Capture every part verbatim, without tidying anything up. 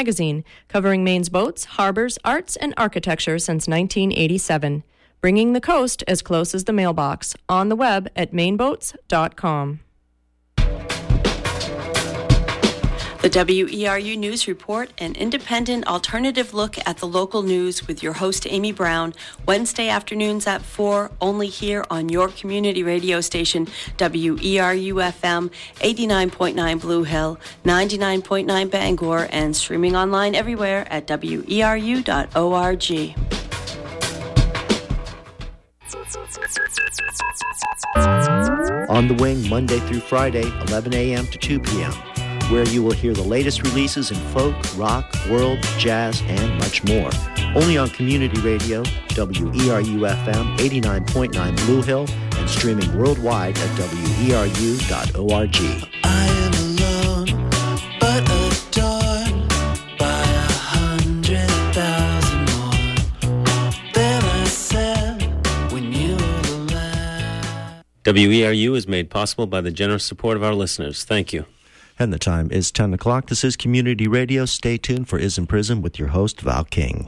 magazine, covering Maine's boats, harbors, arts, and architecture since nineteen eighty-seven. Bringing the coast as close as the mailbox. On the web at maine boats dot com. The W E R U News Report, an independent alternative look at the local news with your host Amy Brown, Wednesday afternoons at four, only here on your community radio station, W E R U F M, eighty-nine point nine Blue Hill, ninety-nine point nine Bangor, and streaming online everywhere at W E R U dot org. On the Wing, Monday through Friday, eleven a.m. to two p.m., where you will hear the latest releases in folk, rock, world, jazz, and much more. Only on Community Radio, W E R U F M, eighty-nine point nine Blue Hill, and streaming worldwide at W E R U dot org. I am alone, but adored by a hundred thousand more than I said when you were alive. W E R U is made possible by the generous support of our listeners. Thank you. And the time is ten o'clock. This is Community Radio. Stay tuned for Ism Prism with your host, Val King.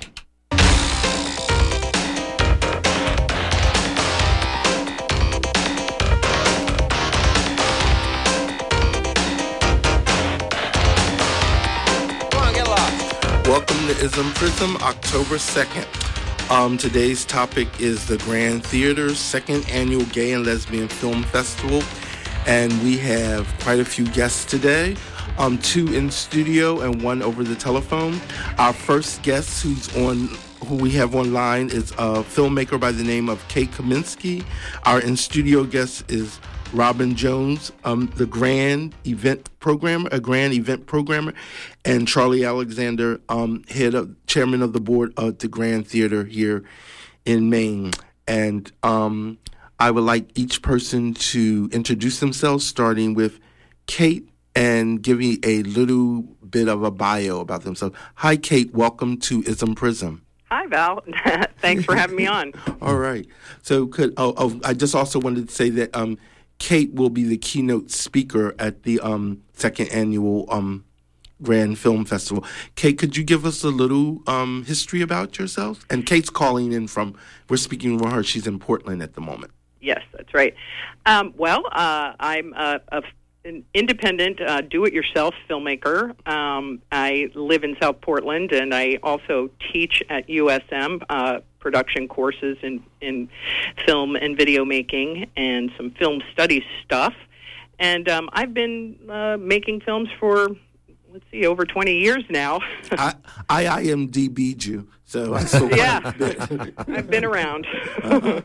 Welcome to Ism Prism, October second. Um, today's topic is the Grand Theater's second annual Gay and Lesbian Film Festival. And we have quite a few guests today, um, two in studio and one over the telephone. Our first guest who's on, who we have online is a filmmaker by the name of Kate Kaminsky. Our in-studio guest is Robin Jones, um, the Grand Event Programmer, a Grand Event Programmer, and Charlie Alexander, um, head of, chairman of the board of the Grand Theater here in Maine. And um, I would like each person to introduce themselves, starting with Kate, and give me a little bit of a bio about themselves. Hi, Kate. Welcome to Ism Prism. Hi, Val. Thanks for having me on. All right. So could oh, oh, I just also wanted to say that um, Kate will be the keynote speaker at the um, second annual um, Grand Film Festival. Kate, could you give us a little um, history about yourself? And Kate's calling in from, we're speaking with her. She's in Portland at the moment. Yes, that's right. Um, well, uh, I'm a, a, an independent, uh, do-it-yourself filmmaker. Um, I live in South Portland, and I also teach at U S M uh, production courses in, in film and video making and some film studies stuff. And um, I've been uh, making films for, let's see, over twenty years now. I, I IMDb'd you, so I still yeah, I've been around. Uh-huh.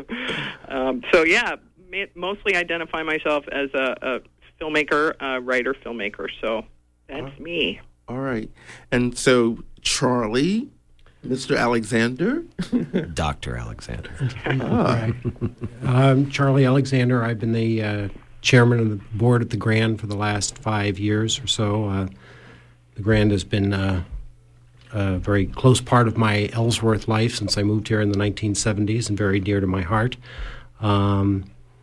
um, so yeah, mostly identify myself as a, a filmmaker, a writer, filmmaker. So that's uh, me. All right, and so Charlie, Mister Alexander, Doctor Alexander. ah. um, Charlie Alexander. I've been the uh, chairman of the board at the Grand for the last five years or so. Uh, the Grand has been uh, a very close part of my Ellsworth life since I moved here in the nineteen seventies, and very dear to my heart. Um,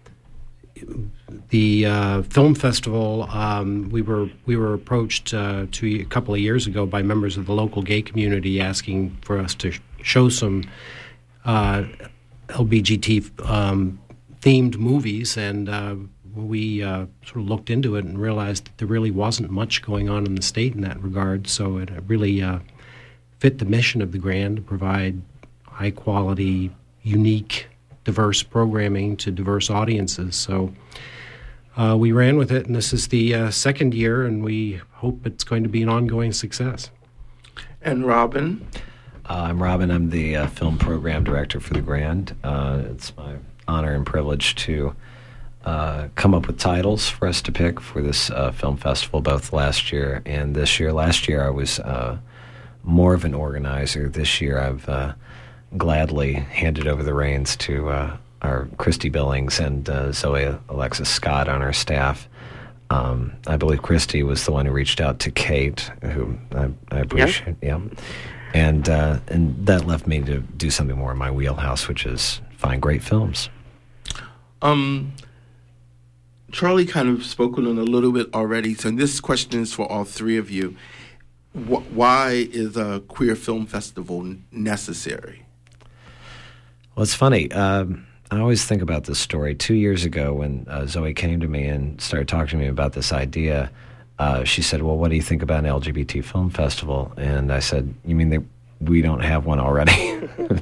the uh, film festival, um, we were we were approached uh, two, a couple of years ago by members of the local gay community asking for us to sh- show some uh, L B G T um, themed movies, and uh, we uh, sort of looked into it and realized that there really wasn't much going on in the state in that regard. So it really uh, fit the mission of the Grand to provide high quality, unique, diverse programming to diverse audiences. So uh, we ran with it, and this is the uh, second year, and we hope it's going to be an ongoing success. And Robin? Uh, I'm Robin. I'm the uh, film program director for the Grand. Uh, it's my honor and privilege to uh, come up with titles for us to pick for this uh, film festival, both last year and this year. Last year I was uh, more of an organizer. This year I've uh, gladly handed over the reins to uh, our Christy Billings and uh, Zoe Alexis Scott on our staff. Um, I believe Christy was the one who reached out to Kate, who I, I appreciate. Yeah. yeah. And uh, and that left me to do something more in my wheelhouse, which is find great films. Um, Charlie kind of spoken on a little bit already, so this question is for all three of you. wh- why is a queer film festival necessary? Well, it's funny. Um, I always think about this story. Two years ago, when uh, Zoe came to me and started talking to me about this idea, uh, she said, well, what do you think about an L G B T film festival? And I said, you mean that we don't have one already?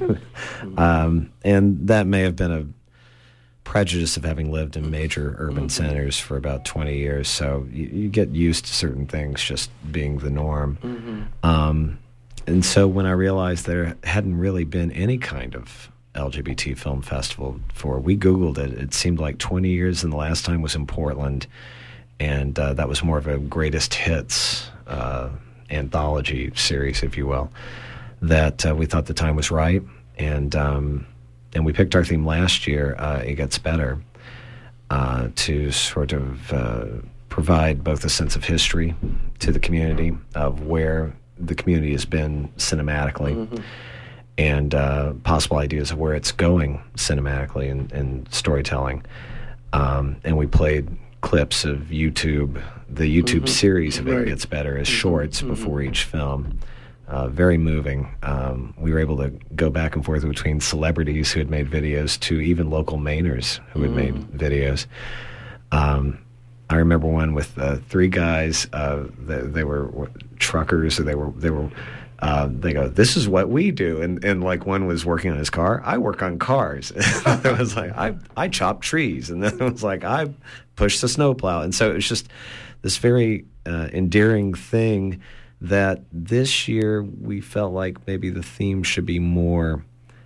um, and that may have been a prejudice of having lived in major urban mm-hmm. centers for about twenty years. So you, you get used to certain things just being the norm. Mm-hmm. Um, and so when I realized there hadn't really been any kind of L G B T film festival before, we Googled it. It seemed like twenty years, and the last time was in Portland. And uh, that was more of a greatest hits uh, anthology series, if you will, that uh, we thought the time was right. And um, and we picked our theme last year, uh, It Gets Better, uh, to sort of uh, provide both a sense of history to the community of where the community has been cinematically mm-hmm. and uh, possible ideas of where it's going cinematically and, and storytelling. Um, and we played clips of YouTube, the YouTube mm-hmm. series of right. It Gets Better as mm-hmm. shorts mm-hmm. before each film. Uh, very moving. Um, we were able to go back and forth between celebrities who had made videos to even local Mainers who had mm. made videos. Um, I remember one with uh, three guys. Uh, they, they were what, truckers, or they were they were. Uh, they go, this is what we do, and and like one was working on his car. I work on cars. It was like I I chop trees, and then it was like I push the snowplow, and so it was just this very uh, endearing thing. That this year we felt like maybe the theme should be more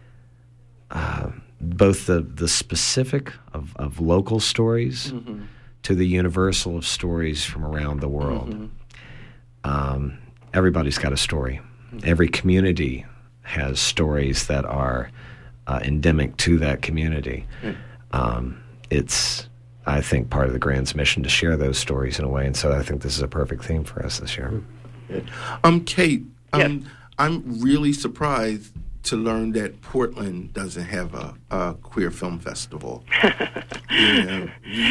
uh, both the, the specific of, of local stories mm-hmm. to the universal of stories from around the world. Mm-hmm. Um, everybody's got a story. Mm-hmm. Every community has stories that are uh, endemic to that community. Mm-hmm. Um, it's, I think, part of the Grand's mission to share those stories in a way, and so I think this is a perfect theme for us this year. Mm-hmm. Um, Kate, um, yes. I'm really surprised to learn that Portland doesn't have a, a queer film festival. yeah.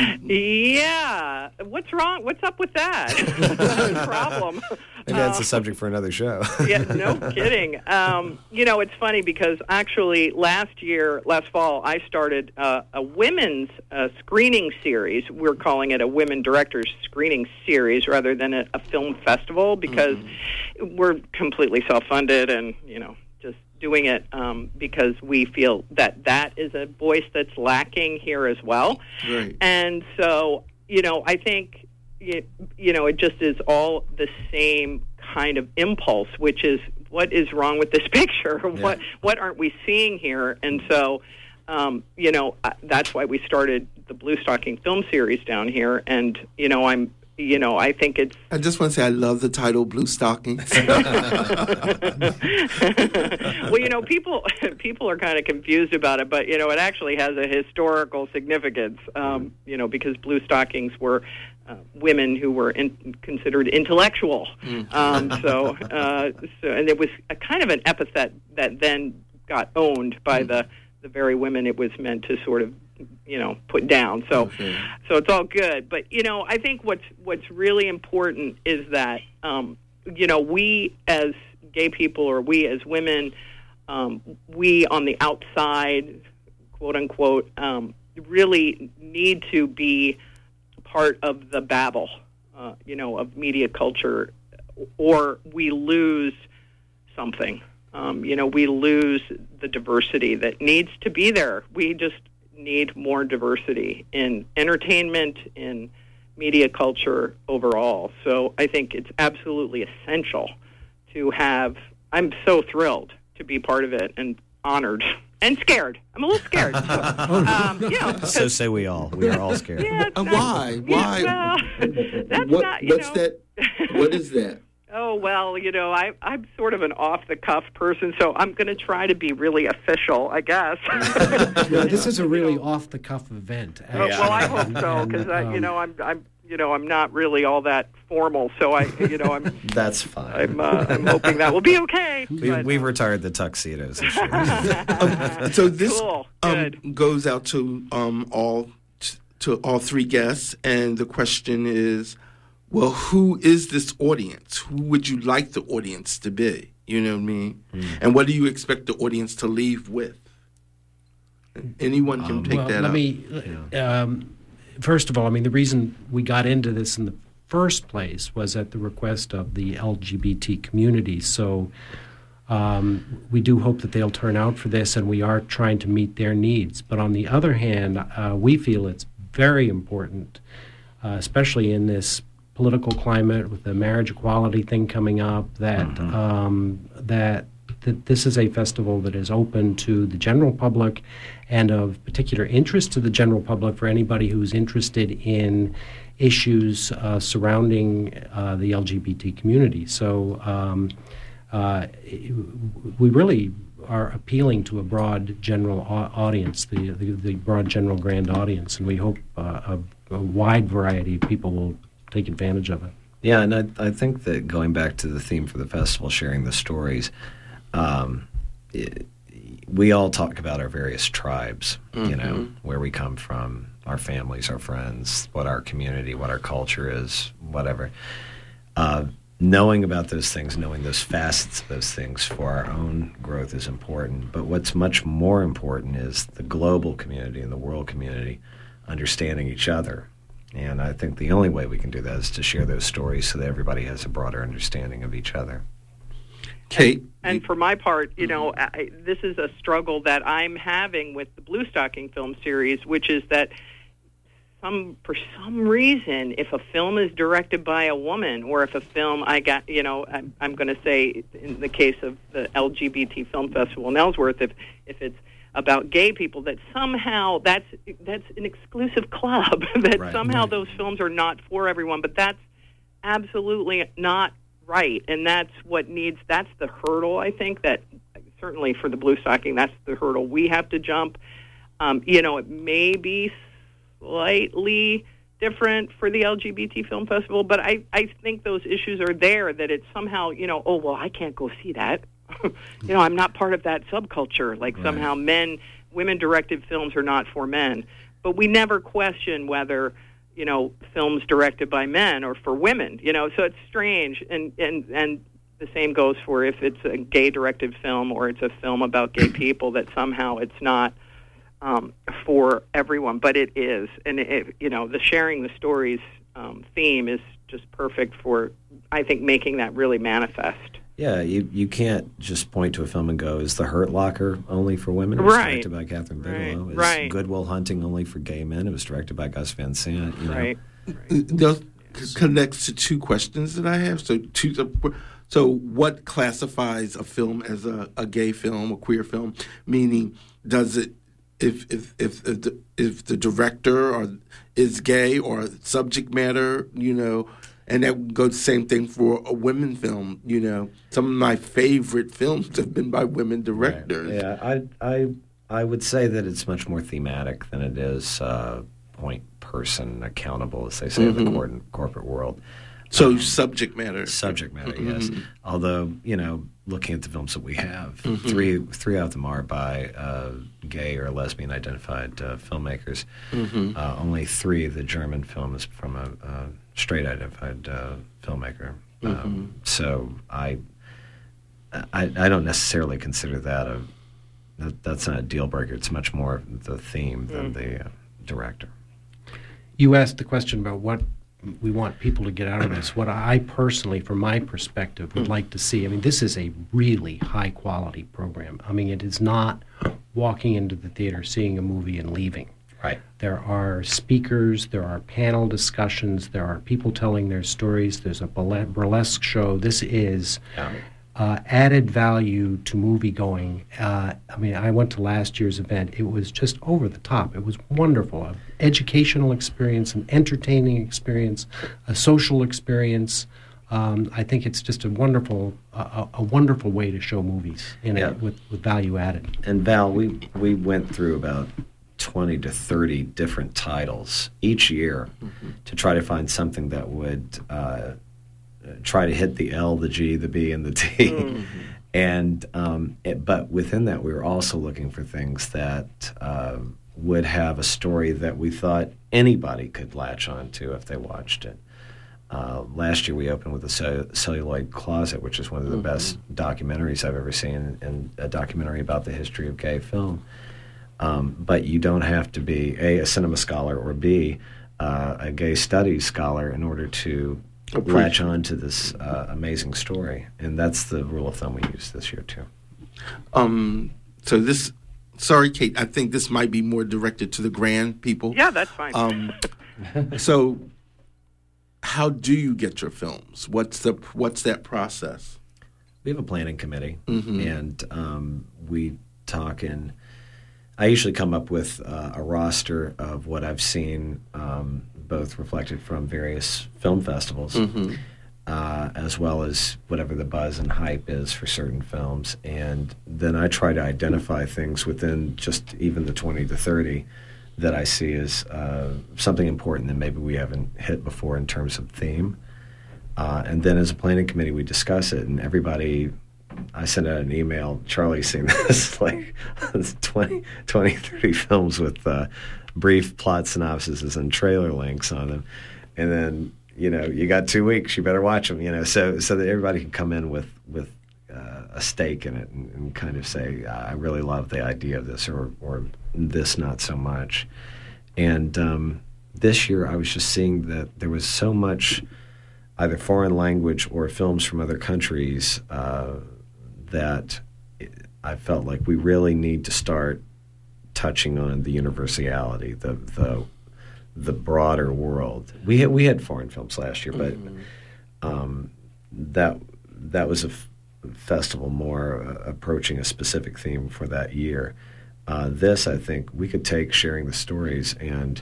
yeah. What's wrong? What's up with that? What's the problem? Maybe that's uh, a subject for another show. yeah, no kidding. Um, you know, it's funny because actually last year, last fall, I started uh, a women's uh, screening series. We're calling it a Women Directors Screening Series rather than a, a film festival because mm-hmm. we're completely self-funded and, you know, just doing it um, because we feel that that is a voice that's lacking here as well. Right. And so, you know, I think, it, you know, it just is all the same kind of impulse, which is what is wrong with this picture? Yeah. What what aren't we seeing here? And so, um, you know, that's why we started the Blue Stocking film series down here. And, you know, I'm You know, I think it's... I just want to say I love the title Blue Stockings. Well, you know, people people are kind of confused about it, but, you know, it actually has a historical significance, um, you know, because Blue Stockings were uh, women who were in, considered intellectual. Mm. Um, so, uh, so, and it was a kind of an epithet that then got owned by mm. the, the very women it was meant to sort of, you know, put down. So, okay. so it's all good. But, you know, I think what's what's really important is that, um, you know, we as gay people or we as women, um, we on the outside, quote unquote, um, really need to be part of the babble, uh, you know, of media culture, or we lose something. Um, you know, we lose the diversity that needs to be there. We just need more diversity in entertainment, in media culture overall. So I think it's absolutely essential to have, I'm so thrilled to be part of it and honored and scared. I'm a little scared. So, um, you know, so say we all. We are all scared. Yeah, uh, why? Why? Yeah, well, that's what, not, you what's know. that? What is that? Oh, well, you know, I, I'm sort of an off-the-cuff person, so I'm going to try to be really official, I guess. Well, this is a really off-the-cuff event. Oh, well, I hope so, because, um, you know, I'm, I'm, you know, I'm not really all that formal, so I, you know, I'm... That's fine. I'm, uh, I'm hoping that will be okay. We, but, we've retired the tuxedos this year. um, so this cool. um, goes out to um, all to all three guests, and the question is, well, who is this audience? Who would you like the audience to be? You know what I mean? Mm. And what do you expect the audience to leave with? Anyone can um, take well, that let up. me, um, first of all, I mean, the reason we got into this in the first place was at the request of the L G B T community. So um, we do hope that they'll turn out for this, and we are trying to meet their needs. But on the other hand, uh, we feel it's very important, uh, especially in this political climate with the marriage equality thing coming up, that mm-hmm. um, that that this is a festival that is open to the general public and of particular interest to the general public for anybody who's interested in issues uh, surrounding uh, the L G B T community. So um, uh, we really are appealing to a broad general au- audience, the, the the broad general grand audience, and we hope uh, a, a wide variety of people will take advantage of it. Yeah, and I, I think that going back to the theme for the festival, sharing the stories, um, it, we all talk about our various tribes, mm-hmm. you know, where we come from, our families, our friends, what our community, what our culture is, whatever. Uh, knowing about those things, knowing those facets of those things for our own growth is important. But what's much more important is the global community and the world community understanding each other. And I think the only way we can do that is to share those stories so that everybody has a broader understanding of each other. Kate? And, and for my part, you know, I, this is a struggle that I'm having with the Blue Stocking film series, which is that some, for some reason, if a film is directed by a woman, or if a film, I got, you know, I'm, I'm going to say in the case of the L G B T Film Festival in Ellsworth, if if it's about gay people, that somehow that's that's an exclusive club, that right, somehow right. those films are not for everyone, but that's absolutely not right, and that's what needs, that's the hurdle, I think, that certainly for the Blue Stocking, that's the hurdle we have to jump. Um, you know, it may be slightly different for the L G B T Film Festival, but I, I think those issues are there, that it's somehow, you know, oh, well, I can't go see that. You know, I'm not part of that subculture. Like right. somehow men, women-directed films are not for men. But we never question whether, you know, films directed by men or for women. You know, so it's strange. And, and, and the same goes for if it's a gay-directed film or it's a film about gay people, that somehow it's not um, for everyone. But it is. And, it, you know, the sharing the stories um, theme is just perfect for, I think, making that really manifest. Yeah, you, you can't just point to a film and go, is The Hurt Locker only for women? It was right. directed by Catherine Bigelow. Right. Is right. Good Will Hunting only for gay men? It was directed by Gus Van Sant. You know? Right. right. That connects to two questions that I have. So, two, so what classifies a film as a, a gay film, a queer film? Meaning, does it, if if if if the, if the director or is gay or subject matter, you know? And that would go the same thing for a women film. You know, some of my favorite films have been by women directors. Right. Yeah, I, I, I would say that it's much more thematic than it is uh, point person accountable, as they say mm-hmm. in the cor- corporate world. So um, subject matter. Subject matter, mm-hmm. yes. Although, you know, looking at the films that we have, mm-hmm. three three of them are by uh, gay or lesbian identified uh, filmmakers. Mm-hmm. Uh, only three, the German film is from a uh, straight identified uh, filmmaker. Mm-hmm. Um, so I, I I don't necessarily consider that a that, that's not a deal breaker. It's much more the theme than mm-hmm. the uh, director. You asked the question about what we want people to get out of this. What I personally, from my perspective, would like to see, I mean, this is a really high-quality program. I mean, it is not walking into the theater, seeing a movie, and leaving. Right. There are speakers, there are panel discussions, there are people telling their stories, there's a burlesque show. This is yeah. uh, added value to movie-going. Uh, I mean, I went to last year's event. It was just over the top. It was wonderful. An educational experience, an entertaining experience, a social experience. Um, I think it's just a wonderful, uh, a wonderful way to show movies in yeah. it with, with value added. And Val, we we went through about twenty to thirty different titles each year mm-hmm. to try to find something that would uh, try to hit the L, the G, the B, and the T. Mm-hmm. And um, it, but within that, we were also looking for things that uh, would have a story that we thought anybody could latch on to if they watched it. Uh, last year we opened with the Cell- Celluloid Closet, which is one of the mm-hmm. best documentaries I've ever seen, and a documentary about the history of gay film. Um, but you don't have to be A, a cinema scholar, or B, uh, a gay studies scholar in order to latch on to this uh, amazing story. And that's the rule of thumb we use this year, too. Um, so this, sorry, Kate, I think this might be more directed to the Grand people. Yeah, that's fine. Um, so... How do you get your films? What's the what's that process? We have a planning committee, mm-hmm. and um, we talk in. I usually come up with uh, a roster of what I've seen, um, both reflected from various film festivals, mm-hmm. uh, as well as whatever the buzz and hype is for certain films, and then I try to identify things within just even the twenty to thirty. That I see as uh, something important that maybe we haven't hit before in terms of theme. Uh, and then as a planning committee, we discuss it, and everybody, I send out an email, Charlie's seen this, like twenty, twenty, thirty films with uh, brief plot synopsises and trailer links on them. And then, you know, you got two weeks, you better watch them, you know, so so that everybody can come in with, with uh, a stake in it and, and kind of say, I really love the idea of this, or or this not so much. And um, this year I was just seeing that there was so much either foreign language or films from other countries uh, that I felt like we really need to start touching on the universality, the the the broader world. We had, we had foreign films last year, but mm-hmm. um, that that was a f- festival more uh, approaching a specific theme for that year. Uh, this, I think, we could take sharing the stories, and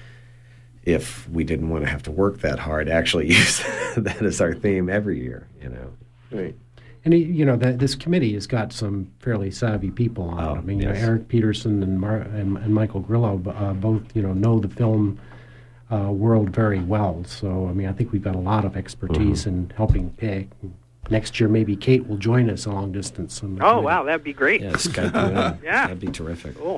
if we didn't want to have to work that hard, actually use that as our theme every year, you know. Right. And, you know, that this committee has got some fairly savvy people on oh, it. I mean, yes. you know, Eric Peterson and, Mar- and, and Michael Grillo uh, both, you know, know the film uh, world very well. So, I mean, I think we've got a lot of expertise mm-hmm. in helping pick. Next year, maybe Kate will join us a long distance. On the oh, committee. wow, that'd be great. Yeah, Skype, yeah. yeah. That'd be terrific. Cool.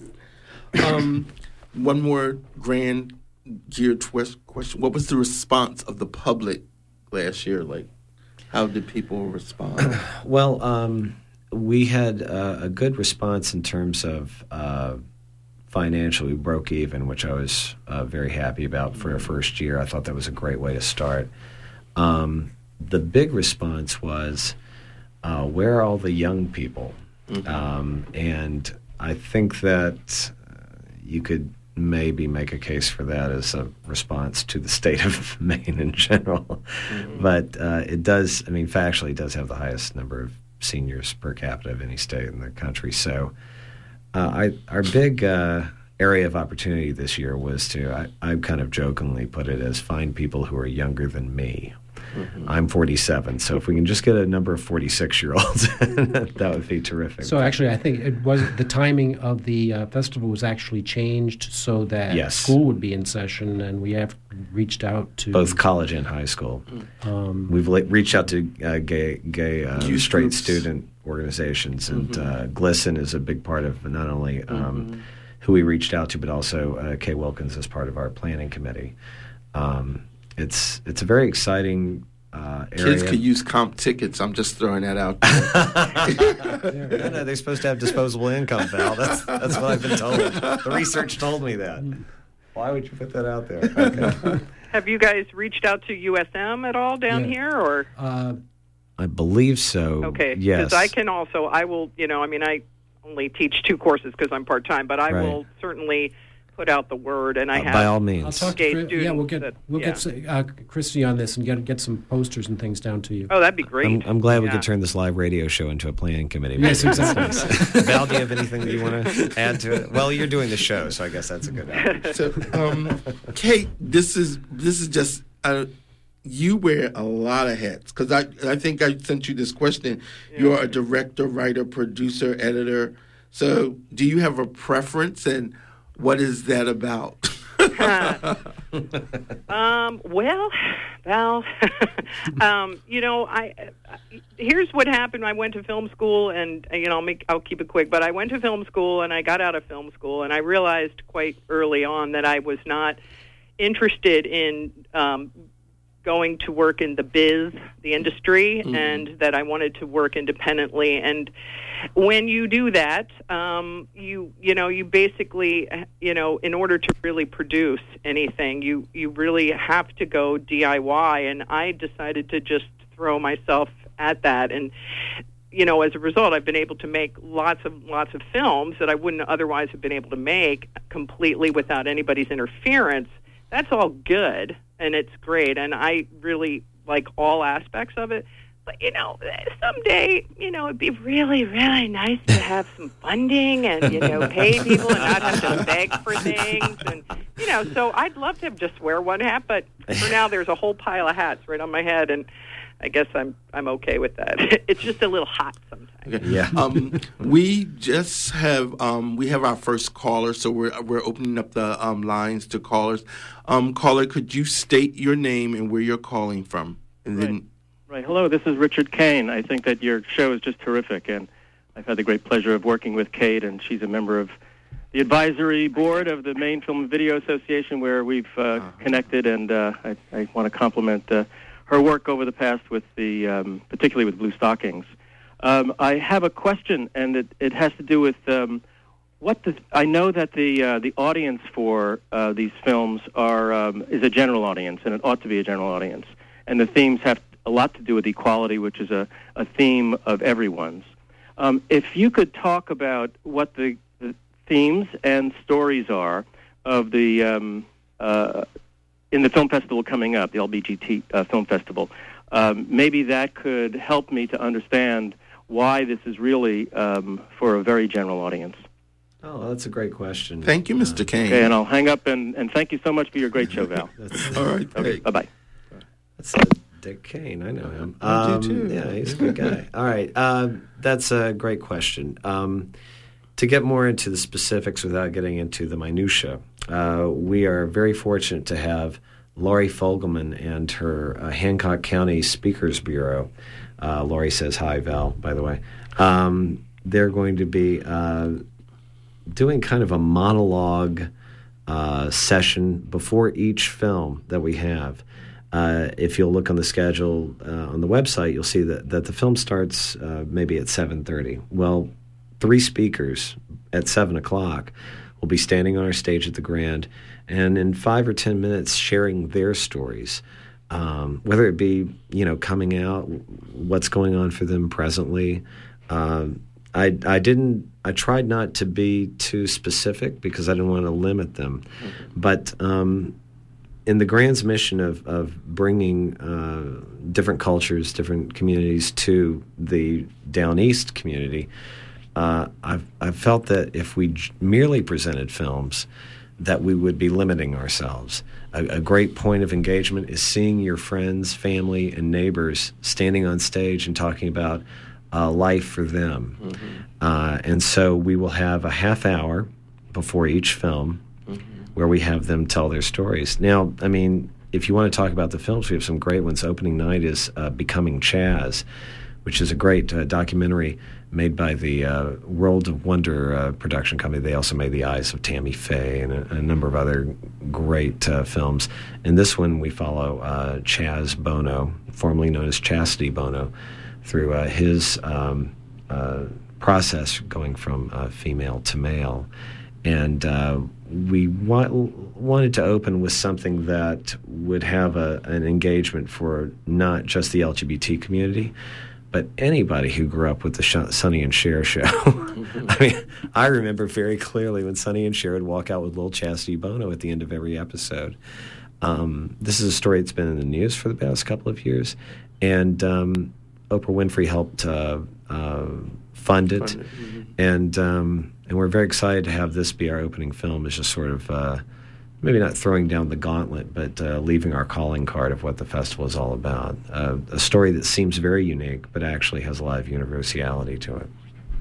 Um, one more grand geared twist question. What was the response of the public last year? Like, how did people respond? Well, um, we had uh, a good response in terms of uh, financially. We broke even, which I was uh, very happy about for our first year. I thought that was a great way to start. Um, the big response was, uh, where are all the young people? Mm-hmm. Um, and I think that uh, you could maybe make a case for that as a response to the state of Maine in general. Mm-hmm. But uh, it does, I mean, factually, it does have the highest number of seniors per capita of any state in the country. So uh, I, our big uh, area of opportunity this year was to, I, I kind of jokingly put it as, find people who are younger than me. Mm-hmm. I'm forty-seven, so if we can just get a number of forty-six-year-olds, that would be terrific. So actually, I think it was the timing of the uh, festival was actually changed so that yes. school would be in session, and we have reached out to both college and high school. Um, We've la- reached out to uh, gay, gay uh, Youth straight groups. student organizations, and Mm-hmm. uh, GLSEN is a big part of not only um, Mm-hmm. who we reached out to, but also uh, Kay Wilkins as part of our planning committee. Um, It's it's a very exciting uh, area. Kids could use comp tickets. I'm just throwing that out there. no, no, they're supposed to have disposable income, Val. That's that's what I've been told. The research told me that. Why would you put that out there? Okay. Have you guys reached out to U S M at all down Yeah. here, or? uh, I believe so. Okay, Yes. because I can also, I will, you know, I mean, I only teach two courses because I'm part-time, but I Right. will certainly put out the word, and I Uh, have... by all I'll means. talk Gay to Chris, yeah, we'll get students that- we'll yeah. get s- uh, Christy on this and get get some posters and things down to you. Oh, that'd be great. I'm, I'm glad we Yeah. could turn this live radio show into a planning committee. Yes, exactly. Val, do you have anything that you want to add to it? Well, you're doing the show, so I guess that's a good idea. So, um, Kate, this is this is just uh, you wear a lot of hats because I I think I sent you this question. Yeah. You're a director, writer, producer, editor. So, do you have a preference, and what is that about? um, well, Val, um, you know, I, I here's what happened. I went to film school, and you know, I'll make I'll keep it quick. But I went to film school, and I got out of film school, and I realized quite early on that I was not interested in um, going to work in the biz, the industry, Mm-hmm. and that I wanted to work independently. And when you do that, um, you you know, you basically, you know, in order to really produce anything, you, you really have to go D I Y. And I decided to just throw myself at that. And, you know, as a result, I've been able to make lots of lots of films that I wouldn't otherwise have been able to make completely without anybody's interference. That's all good, and it's great, and I really like all aspects of it. But, you know, someday, you know, it'd be really, really nice to have some funding and, you know, pay people and not have to beg for things. And, you know, so I'd love to just wear one hat, but for now there's a whole pile of hats right on my head, and I guess I'm I'm okay with that. It's just a little hot sometimes. Okay. Yeah. um, we just have um, we have our first caller, so we're we're opening up the um, lines to callers. Um, caller, could you state your name and where you're calling from? And right. then, right. Hello, this is Richard Kane. I think that your show is just terrific, and I've had the great pleasure of working with Kate, and she's a member of the advisory board of the Maine Film and Video Association, where we've uh, uh-huh. connected, and uh, I, I want to compliment uh, her work over the past with the, um, particularly with Blue Stockings. Um, I have a question, and it, it has to do with um, what the. I know that the uh, the audience for uh, these films are um, is a general audience, and it ought to be a general audience. And the themes have a lot to do with equality, which is a, a theme of everyone's. Um, if you could talk about what the, the themes and stories are of the um, uh, in the film festival coming up, the L B G T uh, Film Festival, um, maybe that could help me to understand why this is really um, for a very general audience. Oh, that's a great question. Thank you, Mister Uh, Kane. Okay, and I'll hang up, and, and thank you so much for your great show, Val. All right. Okay, bye-bye. That's uh, Dick Kane. I know him. I do, Um, too. Yeah, he's a good guy. All right. Uh, that's a great question. Um, to get more into the specifics without getting into the minutia, uh, we are very fortunate to have Laurie Fogelman and her uh, Hancock County Speakers Bureau. Uh, Laurie says hi, Val, by the way. Um, they're going to be uh, doing kind of a monologue uh, session before each film that we have. Uh, if you'll look on the schedule uh, on the website, you'll see that, that the film starts uh, maybe at seven thirty. Well, three speakers at seven o'clock will be standing on our stage at the Grand, and in five or ten minutes sharing their stories, um, whether it be, you know, coming out, what's going on for them presently. Um, I, I didn't, I tried not to be too specific because I didn't want to limit them. Mm-hmm. But um, in the Grand's mission of, of bringing uh, different cultures, different communities to the Down East community, uh, I've, I've felt that if we j- merely presented films, that we would be limiting ourselves. A, a great point of engagement is seeing your friends, family, and neighbors standing on stage and talking about uh, life for them. Mm-hmm. Uh, and so we will have a half hour before each film mm-hmm. where we have them tell their stories. Now, I mean, if you want to talk about the films, we have some great ones. Opening night is uh, Becoming Chaz, which is a great uh, documentary made by the uh, World of Wonder uh, production company. They also made The Eyes of Tammy Faye and a, a number of other great uh, films. In this one, we follow uh, Chaz Bono, formerly known as Chastity Bono, through uh, his um, uh, process going from uh, female to male. And uh, we wa- wanted to open with something that would have a, an engagement for not just the L G B T community, but anybody who grew up with the Sh- Sonny and Cher show. Mm-hmm. I mean, I remember very clearly when Sonny and Cher would walk out with little Chastity Bono at the end of every episode. Um, this is a story that's been in the news for the past couple of years, and um, Oprah Winfrey helped uh, uh, fund it, fund it. Mm-hmm. and um, and we're very excited to have this be our opening film. It's just sort of uh, maybe not throwing down the gauntlet, but uh, leaving our calling card of what the festival is all about. Uh, a story that seems very unique, but actually has a lot of universality to it.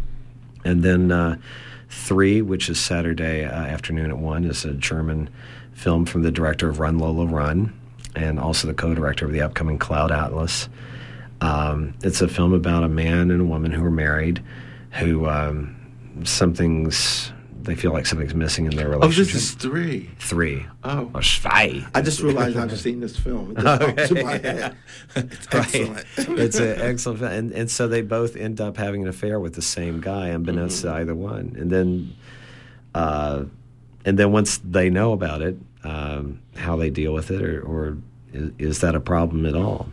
And then uh, Three, which is Saturday uh, afternoon at one, is a German film from the director of Run, Lola, Run, and also the co-director of the upcoming Cloud Atlas. Um, it's a film about a man and a woman who are married, who um, something's they feel like something's missing in their Oh, relationship. this is three. Three. Oh. Or zwei. I just realized I've seen this film. It just popped to my head. It's excellent. It's an excellent film. And, and so they both end up having an affair with the same guy, unbeknownst mm-hmm. to either one. And then, uh, and then once they know about it, um, how they deal with it, or, or is, is that a problem at all?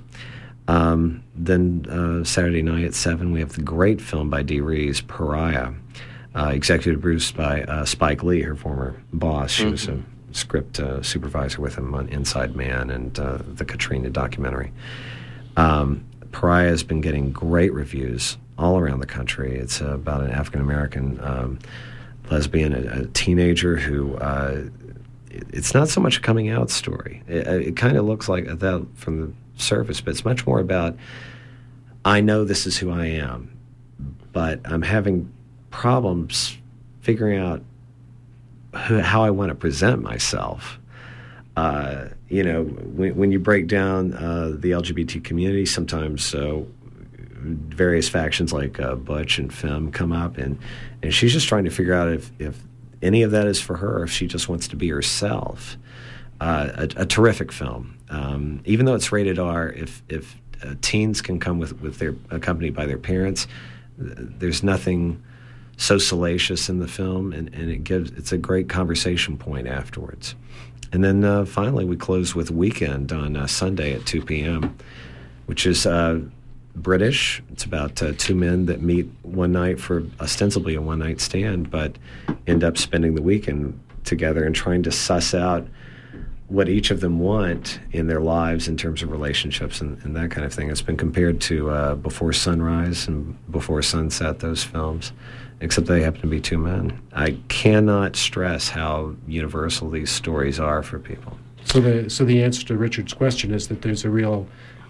Um, then uh, Saturday night at seven, we have the great film by Dee Rees, Pariah, uh, executive produced by uh, Spike Lee, her former boss. She mm-hmm. was a script uh, supervisor with him on Inside Man and uh, the Katrina documentary. Um, Pariah has been getting great reviews all around the country. It's uh, about an African-American um, lesbian, a, a teenager who... Uh, it, it's not so much a coming-out story. It, it kind of looks like that from the surface, but it's much more about, I know this is who I am, but I'm having problems figuring out who, how I want to present myself. Uh, you know, when, when you break down uh, the L G B T community, sometimes uh, various factions like uh, Butch and Femme come up, and, and she's just trying to figure out if, if any of that is for her, or if she just wants to be herself. Uh, a, a terrific film. Um, even though it's rated R, if if uh, teens can come with, with their accompanied by their parents, th- there's nothing so salacious in the film, and, and it gives it's a great conversation point afterwards. And then uh, finally, we close with Weekend on uh, Sunday at two p.m., which is uh, British. It's about uh, two men that meet one night for ostensibly a one-night stand, but end up spending the weekend together and trying to suss out what each of them want in their lives in terms of relationships and, and that kind of thing. It's been compared to uh, Before Sunrise and Before Sunset, those films, except they happen to be two men. I cannot stress how universal these stories are for people. So the so the answer to Richard's question is that there's a real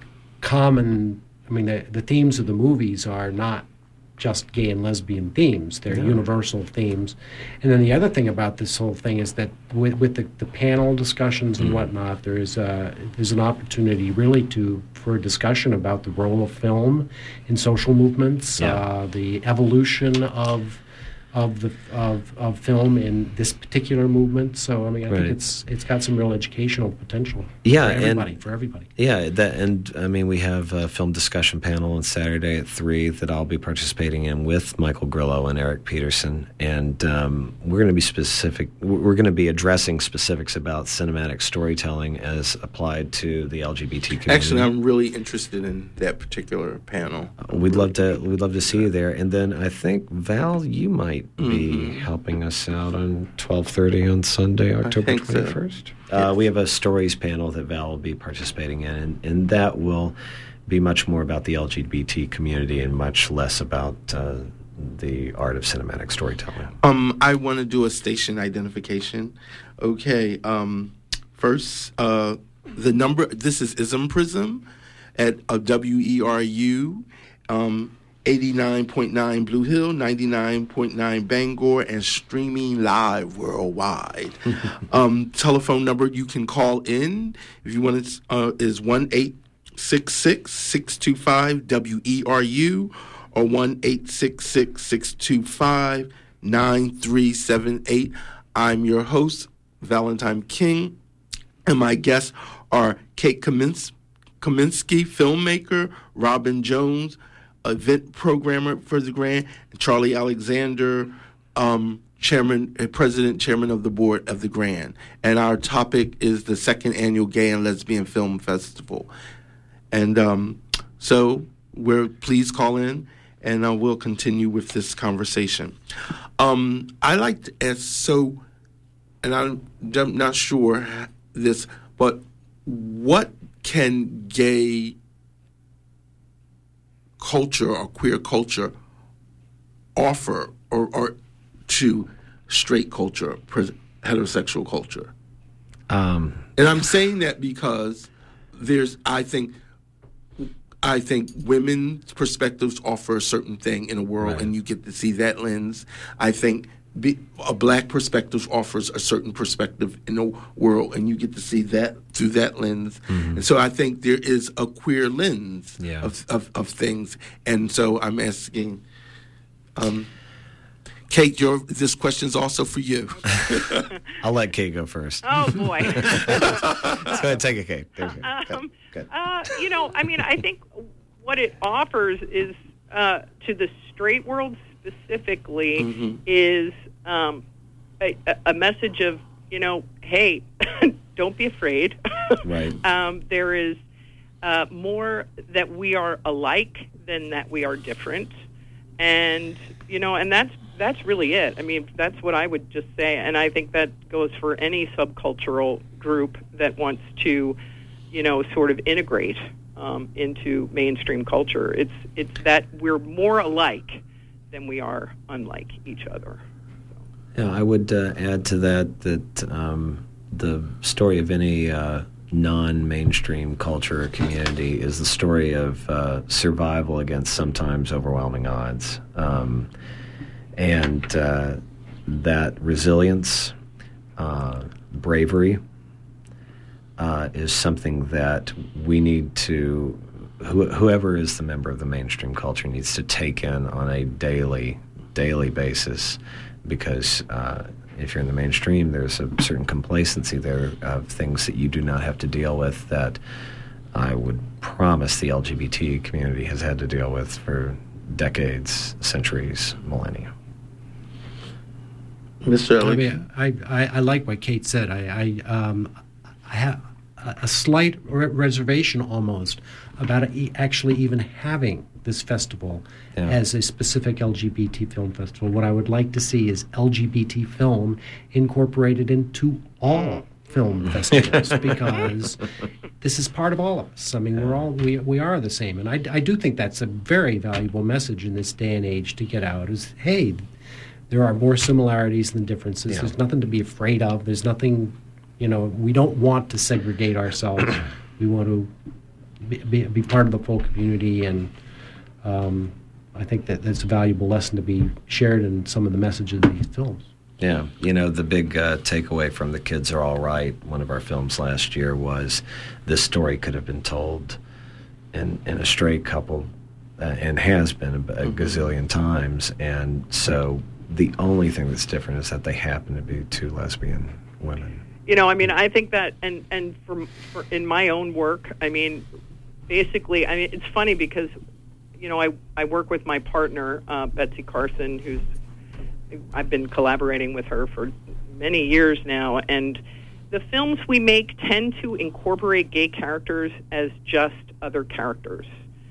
common, I mean, the, the themes of the movies are not just gay and lesbian themes. They're yeah. universal themes. And then the other thing about this whole thing is that with, with the, the panel discussions and mm. whatnot, there is a, there's an opportunity really to for a discussion about the role of film in social movements, yeah. uh, the evolution of of the of, of film in this particular movement. So I mean, I right. think it's it's got some real educational potential. Yeah, for everybody. And, for everybody. Yeah, that, and I mean, we have a film discussion panel on Saturday at three that I'll be participating in with Michael Grillo and Eric Peterson, and um, we're going to be specific. We're going to be addressing specifics about cinematic storytelling as applied to the L G B T community. Actually, I'm really interested in that particular panel. Uh, we'd love to. We'd love to see you there. And then I think Val, you might be mm-hmm. helping us out on twelve thirty on Sunday, October twenty-first. So. Uh, yes. We have a stories panel that Val will be participating in, and, and that will be much more about the L G B T community and much less about uh, the art of cinematic storytelling. Um, I want to do a station identification. Okay. Um, first, uh, the number. This is Ism Prism at uh, W E R U. Um, eighty-nine point nine Blue Hill, ninety-nine point nine Bangor, and streaming live worldwide. um, telephone number you can call in if you want to uh, is one eight six six, six two five, W E R U or one eight six six, six two five, nine three seven eight. I'm your host, Valentine King, and my guests are Kate Kamins- Kaminsky, filmmaker, Robin Jones, event programmer for the Grand, Charlie Alexander, um, chairman, uh, president, chairman of the board of the Grand. And our topic is the second annual Gay and Lesbian Film Festival. And um, so we're please call in, and uh, we'll continue with this conversation. Um, I like to ask, so, and I'm, I'm not sure this, but what can gay culture or queer culture offer or, or to straight culture, heterosexual culture? Um, and I'm saying that because there's, I think, I think women's perspectives offer a certain thing in a world, right. and you get to see that lens. I think be, a black perspective offers a certain perspective in the world, and you get to see that through that lens. Mm-hmm. And so I think there is a queer lens yeah. of, of, of things. And so I'm asking, um, Kate, your, this question's also for you. I'll let Kate go first. Oh, boy. Go ahead, take it, Kate. There you go. Um, Good. uh, you know, I mean, I think what it offers is, uh, to the straight world specifically, mm-hmm. is um, a, a message of, you know, hey, don't be afraid. Right. um, there is uh, more that we are alike than that we are different. And, you know, and that's that's really it. I mean, that's what I would just say. And I think that goes for any subcultural group that wants to, you know, sort of integrate um, into mainstream culture. It's it's that we're more alike than we are unlike each other. So. Yeah, I would uh, add to that that um, the story of any uh, non-mainstream culture or community is the story of uh, survival against sometimes overwhelming odds. Um, and uh, that resilience, uh, bravery, uh, is something that we need to, wh- whoever is the member of the mainstream culture needs to take in on a daily, daily basis, because uh, if you're in the mainstream, there's a certain complacency there of things that you do not have to deal with that I would promise the L G B T community has had to deal with for decades, centuries, millennia. Mister Ellick? I mean, I, I, I like what Kate said. I, I, um, I have a slight re- reservation almost about it actually even having this festival yeah. as a specific L G B T film festival. What I would like to see is L G B T film incorporated into all film festivals, because this is part of all of us. I mean, we're all we we are the same, and I, I do think that's a very valuable message in this day and age to get out. Is hey, there are more similarities than differences. Yeah. There's nothing to be afraid of. There's nothing, you know. We don't want to segregate ourselves. We want to be, be, be part of the full community, and um, I think that that's a valuable lesson to be shared in some of the messages of these films. Yeah, you know, the big uh, takeaway from The Kids Are All Right, one of our films last year, was this story could have been told in, in a straight couple, uh, and has been a, a gazillion times, and so the only thing that's different is that they happen to be two lesbian women. You know, I mean, I think that, and, and for, for in my own work, I mean, basically, I mean, it's funny because, you know, I, I work with my partner, uh, Betsy Carson, who's I've been collaborating with her for many years now, and the films we make tend to incorporate gay characters as just other characters.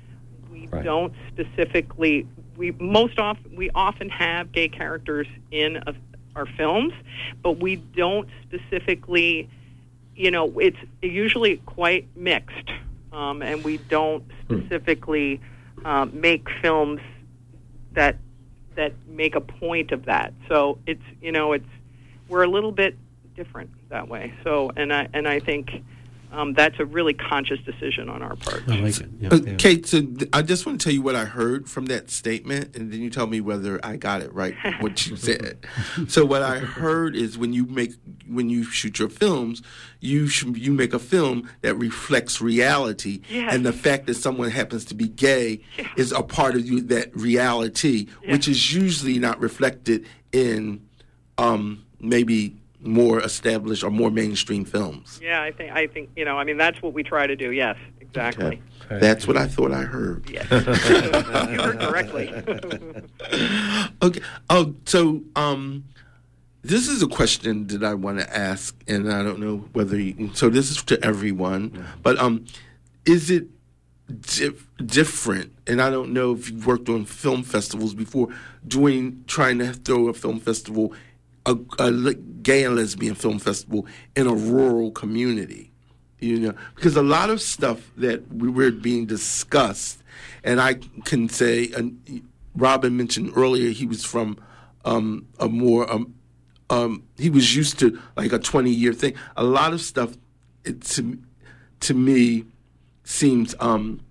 We right. don't specifically, we most often, we often have gay characters in a, our films, but we don't specifically, you know, it's usually quite mixed, um, and we don't specifically uh, make films that that make a point of that. So it's, you know, it's, we're a little bit different that way. So, and I, and I think um, that's a really conscious decision on our part. I like it. Yeah, uh, yeah. Kate, so I just want to tell you what I heard from that statement, and then you tell me whether I got it right, what you said. So what I heard is when you make, when you shoot your films, you should, you make a film that reflects reality, yes. and the fact that someone happens to be gay yeah. is a part of you, that reality, yeah. which is usually not reflected in um, maybe more established or more mainstream films. Yeah, I think I think you know. I mean, that's what we try to do. Yes, exactly. Okay. That's what I thought I heard. Yes, you heard correctly. Okay. Oh, so um, this is a question that I want to ask, and I don't know whether you, so. This is to everyone, yeah. but um, is it dif- different? And I don't know if you've worked on film festivals before, doing trying to throw a film festival. A, a gay and lesbian film festival in a rural community, you know, because a lot of stuff that we were being discussed, and I can say, and Robin mentioned earlier, he was from um, a more, um, um, he was used to like a twenty-year thing. A lot of stuff, it, to, to me, seems um,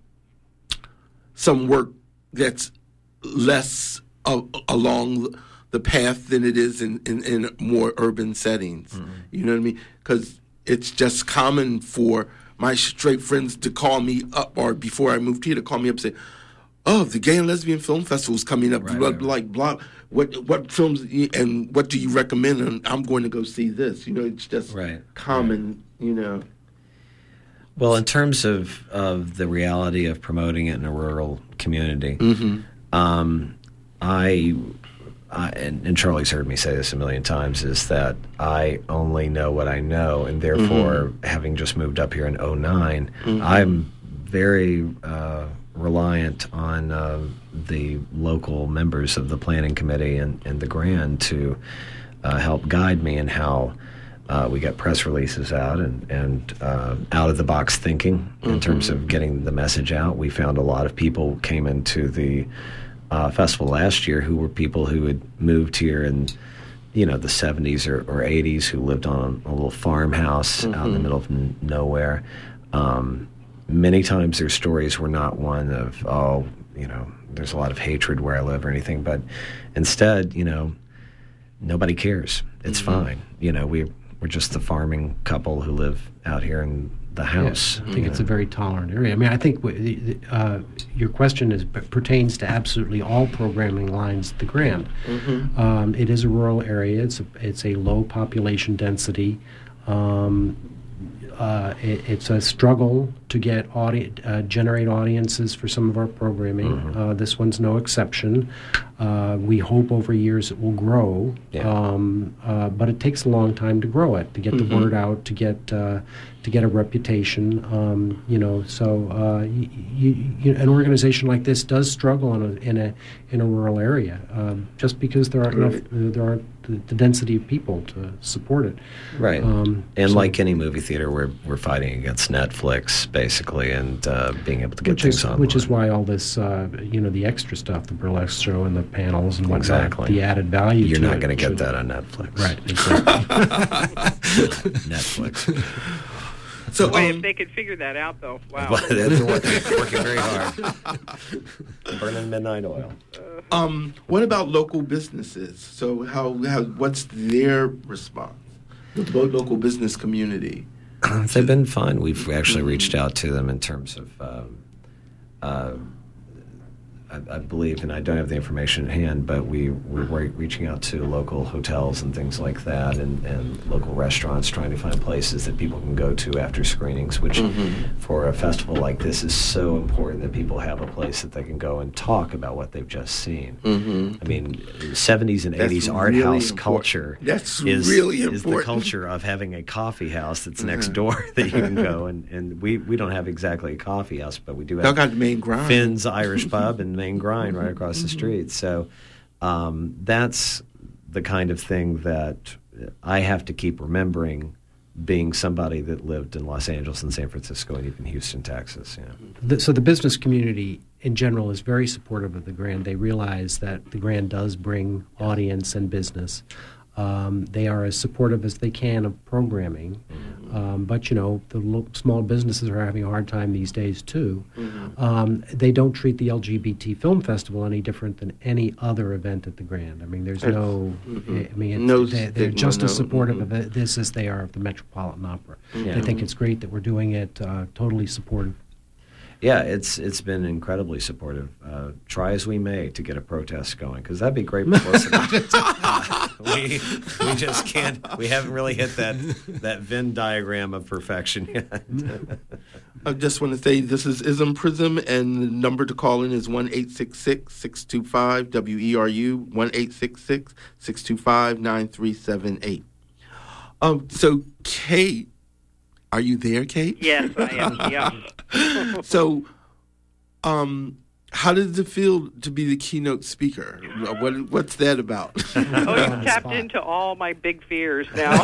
some work that's less uh, along the path than it is in, in, in more urban settings. Mm-hmm. You know what I mean? Because it's just common for my straight friends to call me up, or before I moved here, to call me up and say, oh, the Gay and Lesbian Film Festival is coming up. Right, Blah, right, like, blah, what what films and what do you recommend? And I'm going to go see this. You know, it's just right. common, right. you know. Well, in terms of, of the reality of promoting it in a rural community, mm-hmm. um, I, I and, and Charlie's heard me say this a million times, is that I only know what I know, and therefore, mm-hmm. having just moved up here in oh nine, mm-hmm. I'm very uh, reliant on uh, the local members of the planning committee and, and the Grand to uh, help guide me in how Uh, we got press releases out and, and uh, out-of-the-box thinking in mm-hmm. terms of getting the message out. We found a lot of people came into the uh, festival last year who were people who had moved here in, you know, the seventies or, or eighties, who lived on a little farmhouse mm-hmm. out in the middle of n- nowhere. Um, many times their stories were not one of, oh, you know, there's a lot of hatred where I live or anything, but instead, you know, nobody cares. It's mm-hmm. fine. You know, we We're just the farming couple who live out here in the house. Yeah, I think it's know. a very tolerant area. I mean, I think uh, your question is pertains to absolutely all programming lines at the Grand. Mm-hmm. Um, it is a rural area. It's a, it's a low population density. Um, uh, it, it's a struggle to get audi- uh, generate audiences for some of our programming. Mm-hmm. Uh, this one's no exception. Uh, we hope over years it will grow, yeah. um, uh, but it takes a long time to grow it, to get mm-hmm. the word out, to get uh, to get a reputation. Um, you know, so uh, y- y- y- an organization like this does struggle in a in a in a rural area, um, just because there aren't right. enough uh, there aren't the, the density of people to support it. Right, um, and so, like any movie theater, we're we're fighting against Netflix basically, and uh, being able to get which things is, online. Which is why all this, uh, you know, the extra stuff, the burlesque show and the panels and whatnot, exactly. the added value. You're to not going to get that on Netflix, right? Exactly. Netflix. So, Boy, um, if they could figure that out, though, wow. They're working, working very hard. Burning midnight oil. Um, what about local businesses? So, how, how what's their response? The local business community. They've been fine. We've actually reached out to them in terms of, um, uh, I, I believe, and I don't have the information at hand, but we we're reaching out to local hotels and things like that, and, and local restaurants, trying to find places that people can go to after screenings, which mm-hmm. for a festival like this is so important that people have a place that they can go and talk about what they've just seen. Mm-hmm. I mean, seventies and eighties That's art really house important. culture That's is, really is the important. culture of having a coffee house that's Mm-hmm. next door that you can go, and, and we, we don't have exactly a coffee house, but we do have Y'all got the Main Grind. Finn's Irish Pub and Main Grind right across Mm-hmm. the street. So um, that's the kind of thing that I have to keep remembering, being somebody that lived in Los Angeles and San Francisco and even Houston, Texas. You know. the, so the business community in general is very supportive of the Grand. They realize that the Grand does bring audience and business. Um, they are as supportive as they can of programming. Mm-hmm. Um, but, you know, the lo- small businesses are having a hard time these days, too. Mm-hmm. Um, they don't treat the L G B T Film Festival any different than any other event at the Grand. I mean, there's It's, no... mm-hmm. I mean, it's, No they, they're stigma, just as no, supportive mm-hmm. of it, this as they are of the Metropolitan Opera. Yeah. They think it's great that we're doing it, uh, totally supportive. Yeah, it's it's been incredibly supportive. Uh, try as we may to get a protest going, because that'd be great publicity. uh, we we just can't. We haven't really hit that that Venn diagram of perfection yet. I just want to say this is Ism Prism, and the number to call in is one eight six six, six two five, W E R U, one eight six six, six two five, nine three seven eight. Um, so, Kate, are you there, Kate? Yes, I am. Yeah. So, um, how does it feel to be the keynote speaker? What what's that about? Oh, you've tapped into all my big fears now.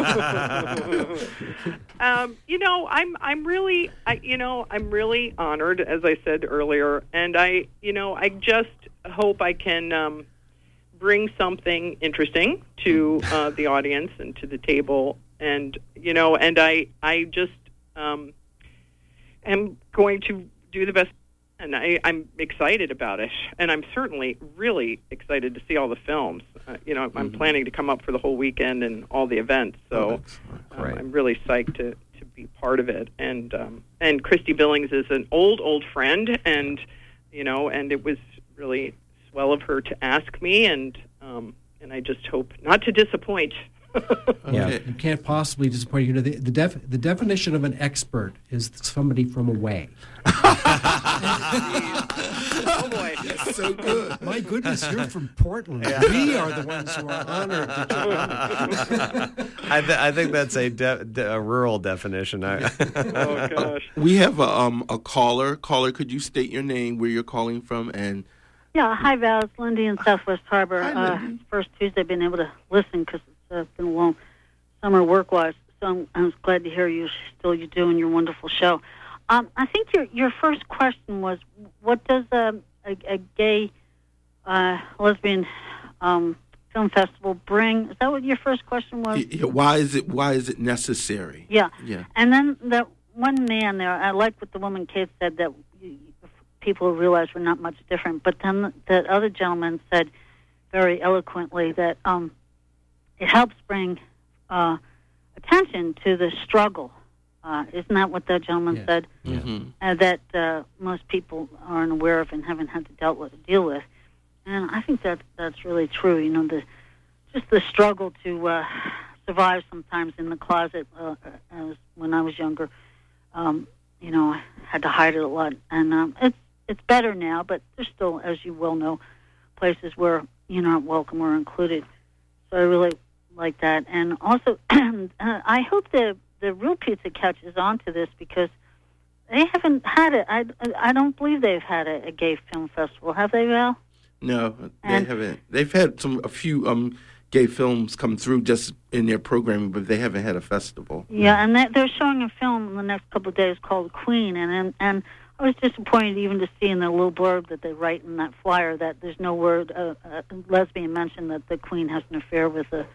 um, you know, I'm I'm really, I, you know, I'm really honored, as I said earlier, and I, you know, I just hope I can um, bring something interesting to uh, the audience and to the table, and you know, and I, I just um, am going to do the best. And I, I'm excited about it, and I'm certainly really excited to see all the films. Uh, you know, I'm Mm-hmm. planning to come up for the whole weekend and all the events, so Oh, um, I'm really psyched to, to be part of it. And um, and Christy Billings is an old, old friend, and you know, and it was really swell of her to ask me, and um, and I just hope not to disappoint. Yeah, you can't possibly disappoint. You know, the the, def, the definition of an expert is somebody from away. Oh boy, that's so good. My goodness, you're from Portland. Yeah. We are the ones who are honored that you're honored. I, th- I think that's a, de- de- a rural definition. I- oh gosh. We have a um a caller. Caller, could you state your name, where you're calling from, and yeah, hi Val, it's Lindy in Southwest Harbor. Hi, uh, Lindy. first Tuesday, I've been able to listen because it's uh, been a long summer work-wise. So I'm, I'm glad to hear you still you doing your wonderful show. Um, I think your your first question was, what does a, a, a gay uh, lesbian um, film festival bring? Is that what your first question was? Yeah, why is it why is it necessary? Yeah. Yeah. And then that one man there, I like what the woman Kate said, that you, people realize we're not much different. But then that other gentleman said very eloquently that um, it helps bring uh, attention to the struggle. Uh, isn't that what that gentleman Yeah. said? Mm-hmm. Uh, that uh, most people aren't aware of and haven't had to dealt with, deal with. And I think that that's really true. You know, the just the struggle to uh, survive sometimes in the closet. Uh, as when I was younger, um, you know, I had to hide it a lot, and um, it's it's better now. But there's still, as you well know, places where you're not welcome or included. So I really like that, and also uh, I hope the the Real Pizza catches on to this, because they haven't had it. I, I don't believe they've had a, a gay film festival, have they, Val? No, they And- haven't. They've had some a few um gay films come through just in their programming, but they haven't had a festival. Yeah, and they- they're showing a film in the next couple of days called Queen, and, and and I was disappointed even to see in the little blurb that they write in that flyer that there's no word, uh, uh, lesbian mentioned, that the Queen has an affair with a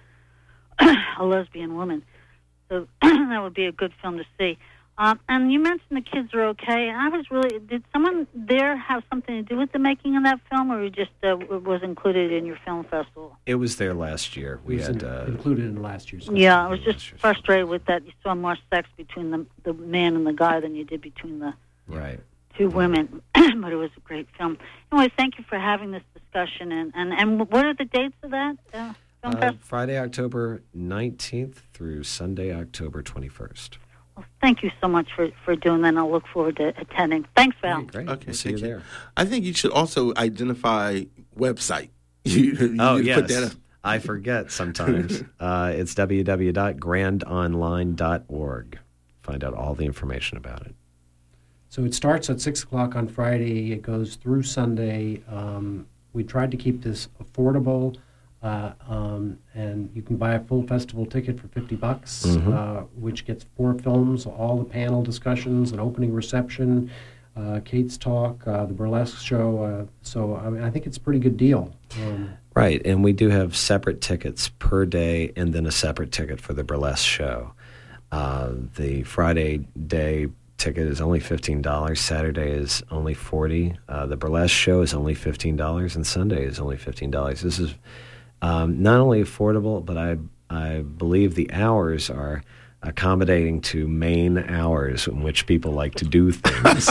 a lesbian woman. So that would be a good film to see. Um, and you mentioned the kids are okay. I was really, did someone there have something to do with the making of that film, or you just uh, was included in your film festival? It was there last year. It We was had in- uh, included in last year's. Yeah, I was just Sure. frustrated with that. You saw more sex between the the man and the guy than you did between the right. two women, but it was a great film. Anyway, thank you for having this discussion. And, and, and what are the dates of that uh, film Uh, festival? Friday, October nineteenth through Sunday, October twenty-first. Well, thank you so much for, for doing that, and I'll look forward to attending. Thanks, Val. Great. Okay, We'll see you thank you. there. I think you should also identify website. You, you Oh, need to yes. put that up. I forget sometimes. uh, it's w w w dot grand online dot org. Find out all the information about it. So it starts at six o'clock on Friday. It goes through Sunday. Um, we tried to keep this affordable, uh, um, and you can buy a full festival ticket for fifty bucks, Mhm. uh, which gets four films, all the panel discussions, an opening reception, uh, Kate's talk, uh, the burlesque show. Uh, so I mean, I think it's a pretty good deal. Um, Right, and we do have separate tickets per day, and then a separate ticket for the burlesque show. Uh, the Friday day ticket is only fifteen dollars. Saturday is only forty dollars. Uh, the burlesque show is only fifteen dollars, and Sunday is only fifteen dollars. This is um, not only affordable, but I I believe the hours are accommodating to main hours in which people like to do things.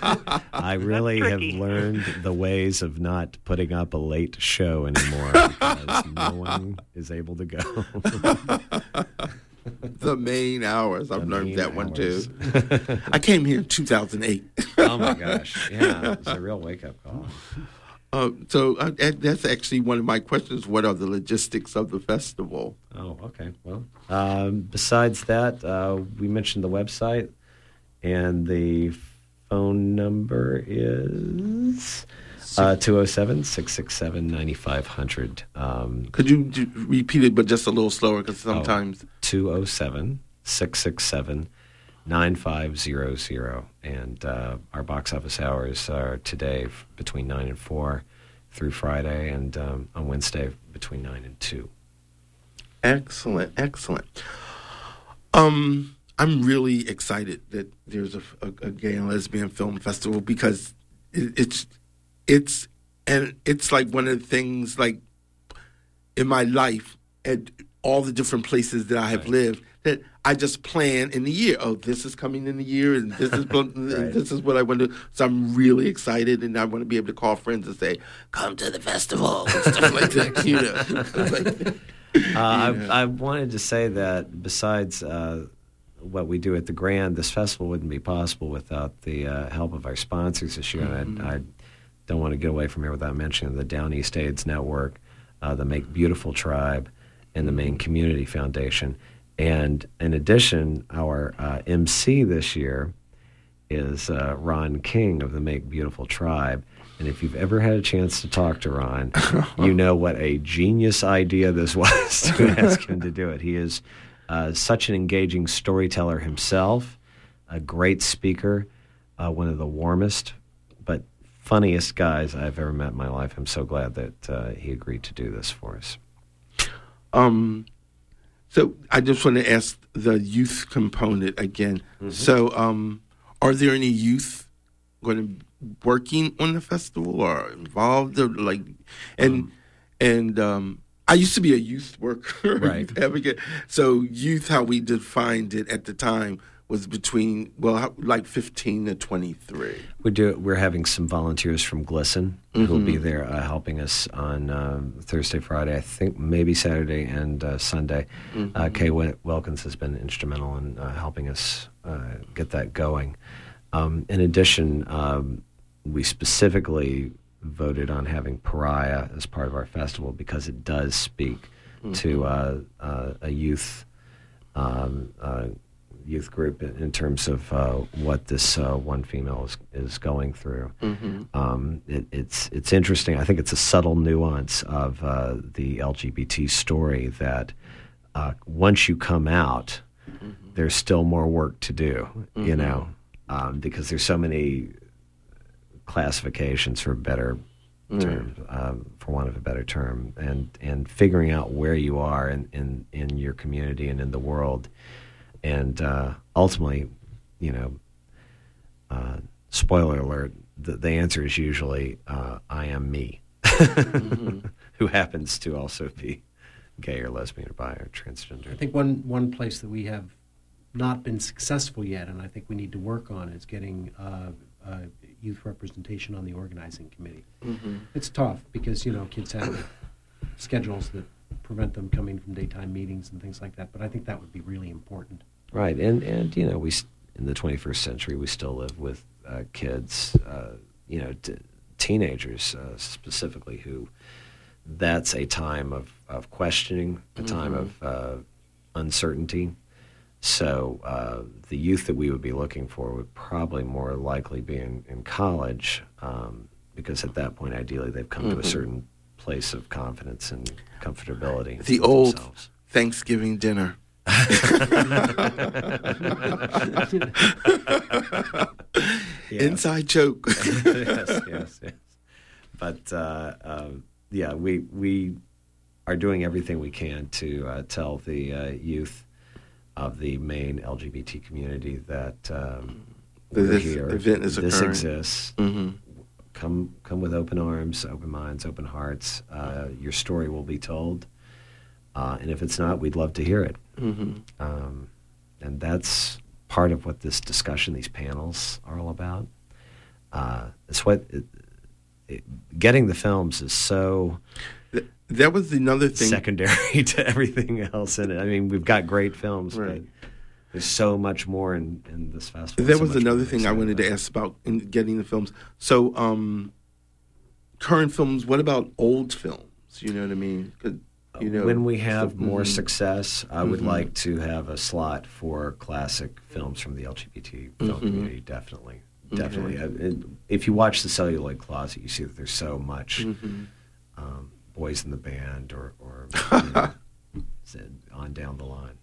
I really have tricky. learned the ways of not putting up a late show anymore because no one is able to go. The main hours. I've The learned main that one too. hours. I came here in two thousand eight. Oh my gosh! Yeah, it's a real wake-up call. Uh, so uh, that- that's actually one of my questions. What are the logistics of the festival? Oh, okay. Well, um, besides that, uh, we mentioned the website, and the phone number is uh, two oh seven, six six seven, nine five hundred. Um, Could you d- repeat it, but just a little slower, because sometimes. two oh seven, six six seven, nine five hundred. And uh, our box office hours are today f- between nine and four through Friday, and um, on Wednesday between nine and two. Excellent, excellent. Um, I'm really excited that there's a, a, a gay and lesbian film festival, because it, it's it's and it's like one of the things, like in my life, at all the different places that I have Right. lived, that I just plan in the year. Oh, this is coming in the year, and this is right. this is what I want to do. So I'm really excited, and I want to be able to call friends and say, "Come to the festival," and stuff like that. You know. uh, yeah. I, I wanted to say that besides uh, what we do at the Grand, this festival wouldn't be possible without the uh, help of our sponsors this year. Mm-hmm. And I, I don't want to get away from here without mentioning the Down East AIDS Network, uh, the Make Beautiful Tribe, and the Maine Community Foundation. And in addition, our uh, M C this year is uh, Ron King of the Make Beautiful Tribe. And if you've ever had a chance to talk to Ron, you know what a genius idea this was to ask him to do it. He is uh, such an engaging storyteller himself, a great speaker, uh, one of the warmest but funniest guys I've ever met in my life. I'm so glad that uh, he agreed to do this for us. Um, so I just want to ask the youth component again. Mm-hmm. So um, are there any youth going to working on the festival or involved or like and um, and um I used to be a youth worker, right? advocate. So youth, how we defined it at the time, was between well like fifteen to twenty-three. We do we're having some volunteers from GLSEN mm-hmm. who will be there uh, helping us on um, Thursday, Friday, I think maybe Saturday and uh, Sunday. Mm-hmm. uh, Kay Wilkins has been instrumental in uh, helping us uh, get that going. Um, in addition, um, we specifically voted on having Pariah as part of our festival because it does speak mm-hmm. to uh, uh, a youth um, uh, youth group in, in terms of uh, what this uh, one female is, is going through. Mm-hmm. Um, it, it's it's interesting. I think it's a subtle nuance of uh, the L G B T story that uh, once you come out, mm-hmm. there's still more work to do. Mm-hmm. You know, um, because there's so many classifications, for a better term, mm. um, for want of a better term, and and figuring out where you are in, in, in your community and in the world, and uh, ultimately, you know, uh, spoiler alert, the, the answer is usually uh, I am me, mm-hmm. who happens to also be gay or lesbian or bi or transgender. I think one one place that we have not been successful yet, and I think we need to work on, is getting uh, uh, youth representation on the organizing committee. Mm-hmm. It's tough because, you know, kids have schedules that prevent them coming from daytime meetings and things like that, but I think that would be really important. Right, and, and you know, we in the twenty-first century, we still live with uh, kids, uh, you know, t- teenagers uh, specifically, who that's a time of, of questioning, a mm-hmm. time of uh, uncertainty. So uh, the youth that we would be looking for would probably more likely be in, in college, um, because at that point, ideally, they've come mm-hmm. to a certain place of confidence and comfortability. The old themselves. Thanksgiving dinner. yeah. Inside joke. yes, yes, yes. But uh, uh, yeah, we we are doing everything we can to uh, tell the uh, youth of the Maine L G B T community that um, we're this here. Event is this occurring. exists. Mm-hmm. Come, come with open arms, open minds, open hearts. Uh, your story will be told, uh, and if it's not, we'd love to hear it. Mm-hmm. Um, and that's part of what this discussion, these panels, are all about. Uh, it's what it, it, getting the films is so. That was another thing. Secondary to everything else in it. I mean, we've got great films, right. but there's so much more in, in this festival. That so was another thing I wanted about. to ask about in getting the films. So, um, current films, what about old films? You know what I mean? You know, when we have so, more mm-hmm. success, I would mm-hmm. like to have a slot for classic films from the L G B T film mm-hmm. community, definitely. Definitely. Okay. Uh, if you watch The Celluloid Closet, you see that there's so much mm-hmm. um, Boys in the Band or, or you know, on down the line.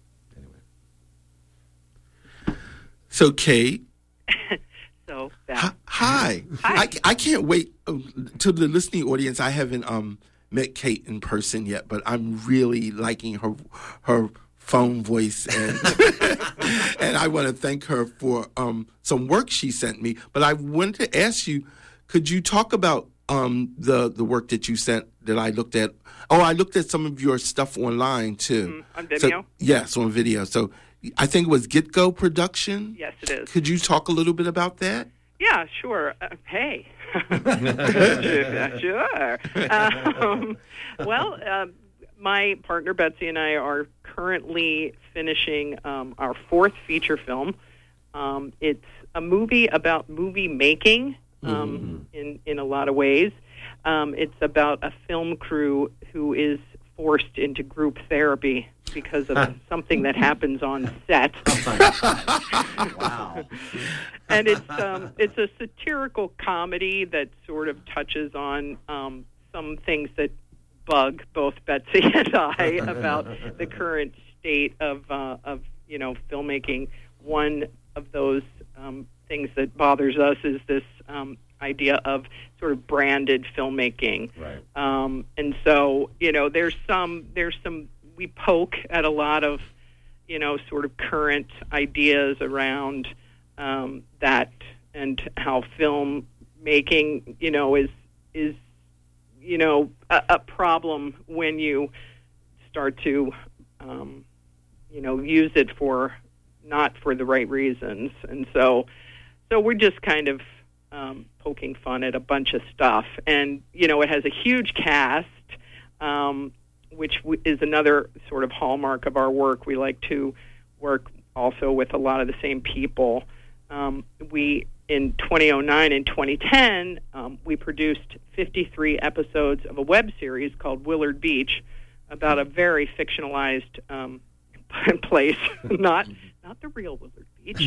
Anyway. So, Kate. so, Hi. Hi. Hi. I, I can't wait. Uh, to the listening audience, I haven't um, met Kate in person yet, but I'm really liking her her phone voice, and and I want to thank her for um, some work she sent me. But I wanted to ask you, could you talk about um, the the work that you sent that I looked at? Oh, I looked at some of your stuff online too. Mm, on Vimeo? So, yes, on video. So I think it was Get Go Production. Yes, it is. Could you talk a little bit about that? Yeah, sure. Uh, hey. sure. Um, well, uh, my partner Betsy and I are currently finishing um, our fourth feature film. Um, it's a movie about movie making um, mm-hmm. in, in a lot of ways. Um, it's about a film crew who is forced into group therapy because of something that happens on set. Wow. And it's um, it's a satirical comedy that sort of touches on um, some things that bug both Betsy and I about the current state of uh, of you know filmmaking. One of those um, things that bothers us is this um, idea of sort of branded filmmaking. Right. Um, and so you know there's some there's some we poke at a lot of you know sort of current ideas around um, that and how film making you know is is you know, a, a problem when you start to, um, you know, use it for not for the right reasons. And so, so we're just kind of um, poking fun at a bunch of stuff. And, you know, it has a huge cast, um, which w- is another sort of hallmark of our work. We like to work also with a lot of the same people. Um, we... In twenty oh nine and twenty ten, um, we produced fifty-three episodes of a web series called Willard Beach about a very fictionalized um, place, not not the real Willard Beach,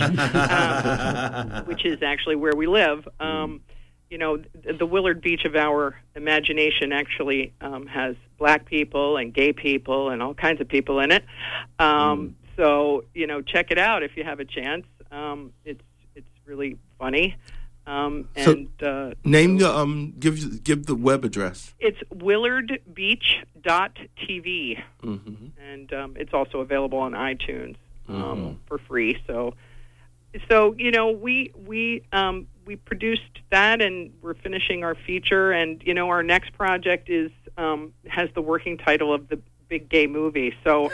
um, which is actually where we live. Um, you know, the, the Willard Beach of our imagination actually um, has black people and gay people and all kinds of people in it. Um, mm. So, you know, check it out if you have a chance. Um, it's it's really funny. Um, and so uh, name the um give give the web address. It's willard beach dot t v, mm-hmm. and um, it's also available on iTunes um, mm-hmm. for free. So, so you know, we we um, we produced that, and we're finishing our feature, and you know, our next project is um, has the working title of the Big Gay Movie. So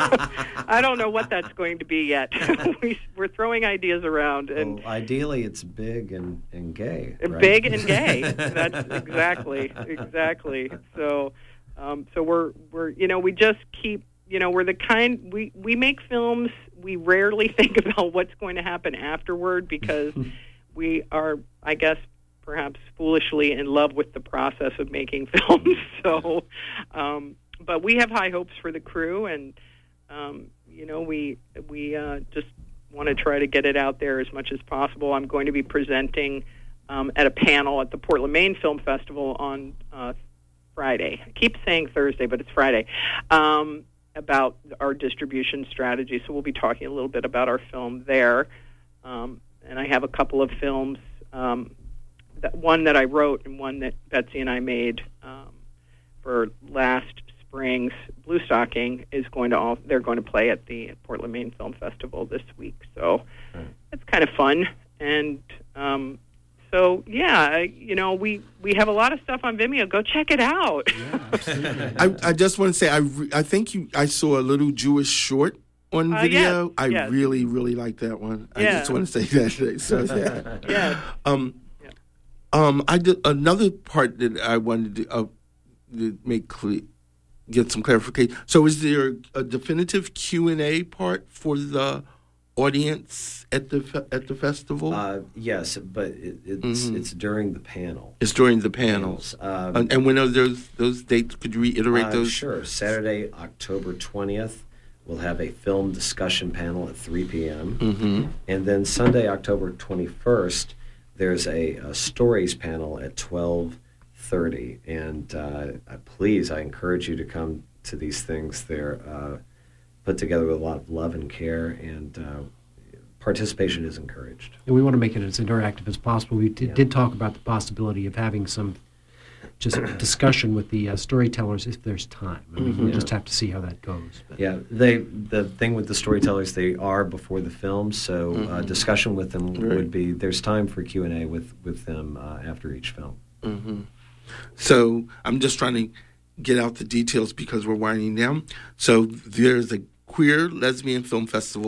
I don't know what that's going to be yet. we, we're throwing ideas around, and well, ideally, it's big and, and gay. Right? Big and gay. That's exactly exactly. So, um, so we're we're you know we just keep you know we're the kind we we make films. We rarely think about what's going to happen afterward because we are, I guess, perhaps foolishly in love with the process of making films. So. Um, But we have high hopes for the crew, and um, you know we we uh, just want to try to get it out there as much as possible. I'm going to be presenting um, at a panel at the Portland, Maine Film Festival on uh, Friday. I keep saying Thursday, but it's Friday, um, about our distribution strategy. So we'll be talking a little bit about our film there. Um, and I have a couple of films, um, that, one that I wrote and one that Betsy and I made um, for last Springs. Blue Stocking is going to all they're going to play at the Portland, Maine Film Festival this week, so right. It's kind of fun. And um, so yeah, you know we, we have a lot of stuff on Vimeo. Go check it out. Yeah, absolutely. I, I just want to say I re- I think you I saw a little Jewish short on uh, video. Yes, I yes. really really like that one. Yeah. I just want to say that. So yeah. yeah. Um, yeah. um, I did another part that I wanted to, uh, to make clear. Get some clarification. So is there a definitive Q and A part for the audience at the fe- at the festival? Uh, yes, but it, it's mm-hmm. it's during the panel. It's during the panels. Um, and, and when are those those dates? Could you reiterate uh, those? Sure. Saturday, October twentieth, we'll have a film discussion panel at three p.m. Mm-hmm. And then Sunday, October twenty-first, there's a, a stories panel at twelve thirty, and uh, please, I encourage you to come to these things. They're uh, put together with a lot of love and care, and uh, participation is encouraged. And we want to make it as interactive as possible. We did, yeah. did talk about the possibility of having some just discussion with the uh, storytellers if there's time. I mean, mm-hmm. we'll just have to see how that goes. But. Yeah, they the thing with the storytellers, they are before the film, so mm-hmm. uh, discussion with them right. would be, there's time for Q and A with, with them uh, after each film. Mm-hmm. So I'm just trying to get out the details because we're winding down. So there's a queer lesbian film festival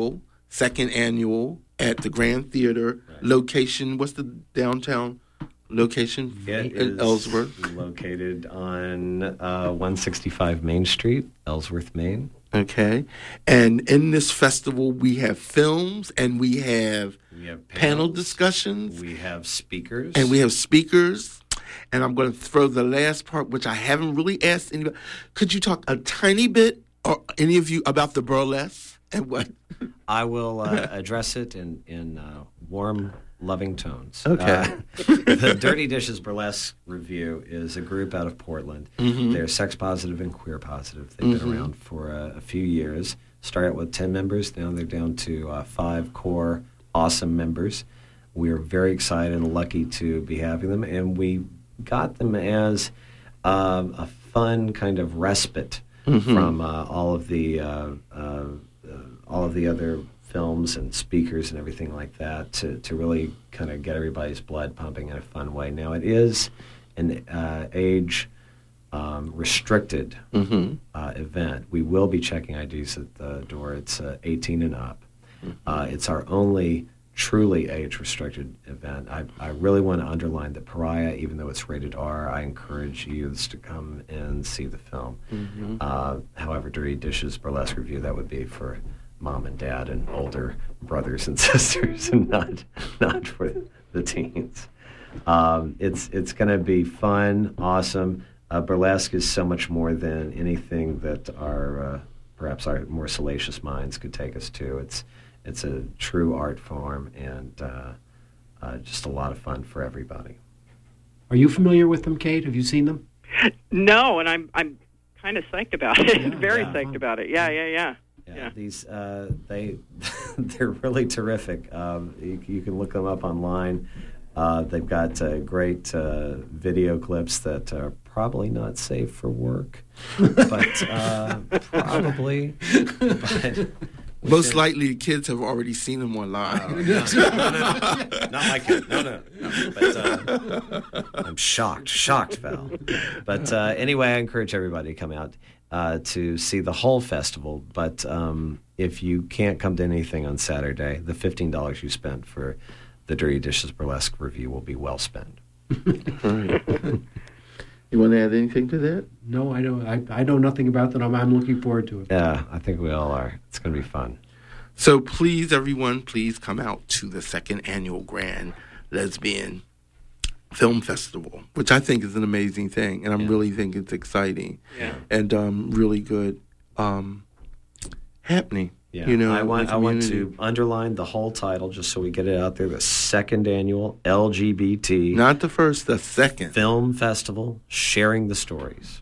second annual at the Grand Theater. Right. Location, what's the downtown location? It in is Ellsworth. located on uh, one sixty-five Main Street, Ellsworth, Maine. Okay. And in this festival, we have films and we have, We have panel panels, discussions We have speakers. and we have speakers. And I'm going to throw the last part, which I haven't really asked anybody. Could you talk a tiny bit, or any of you, about the burlesque and what? I will uh, address it in, in uh, warm, loving tones. Okay. Uh, the Dirty Dishes Burlesque Review is a group out of Portland. Mhm. They're sex positive and queer positive. They've Mhm. been around for uh, a few years. Started with ten members. Now they're down to uh, five core awesome members. We're very excited and lucky to be having them, and we got them as um, a fun kind of respite Mhm. from uh, all of the uh, uh, uh, all of the other films and speakers and everything like that to, to really kind of get everybody's blood pumping in a fun way. Now, it is an uh, age um, restricted Mhm. uh, event. We will be checking I Ds at the door. It's uh, eighteen and up. Uh, it's our only truly age-restricted event. I, I really want to underline that Pariah, even though it's rated R, I encourage youths to come and see the film. Mhm. Uh, however, Dirty Dishes Burlesque Review, that would be for mom and dad and older brothers and sisters, and not not for the teens. Um, it's it's going to be fun, awesome. Uh, burlesque is so much more than anything that our uh, perhaps our more salacious minds could take us to. It's it's a true art form and uh, uh, just a lot of fun for everybody. Are you familiar with them, Kate? Have you seen them? No, and I'm I'm kind of psyched about it. Yeah, Very yeah. psyched about it. Yeah, yeah, yeah. Yeah, Yeah. these uh, they they're really terrific. Um, you, you can look them up online. Uh, they've got uh, great uh, video clips that are probably not safe for work, but uh, probably. But Most likely, the kids have already seen them online. no, no, no, no, not like it. No, no, no. But uh, I'm shocked, shocked, Val. But uh, anyway, I encourage everybody to come out uh, to see the whole festival. But um, if you can't come to anything on Saturday, the fifteen dollars you spent for the Dirty Dishes Burlesque Review will be well spent. All right. You want to add anything to that? No, I don't. I, I know nothing about that. I'm, I'm looking forward to it. Yeah, I think we all are. It's going to be fun. So please, everyone, please come out to the second annual Grand Lesbian Film Festival, which I think is an amazing thing, and I Yeah. really think it's exciting Yeah. and um, really good um, happening. Yeah, You know, I in want the I want community. to underline the whole title just so we get it out there. The second annual L G B T Not the first, the second. Film Festival, sharing the stories.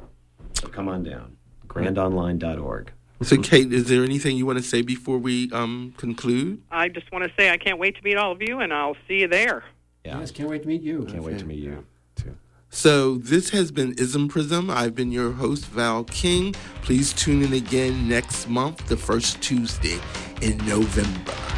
So come on down, grand online dot org. So, Kate, is there anything you want to say before we um, conclude? I just want to say I can't wait to meet all of you, and I'll see you there. Yeah, Yes, can't wait to meet you. can't wait to meet you too. So this has been Ism Prism. I've been your host, Val King. Please tune in again next month, the first Tuesday in November.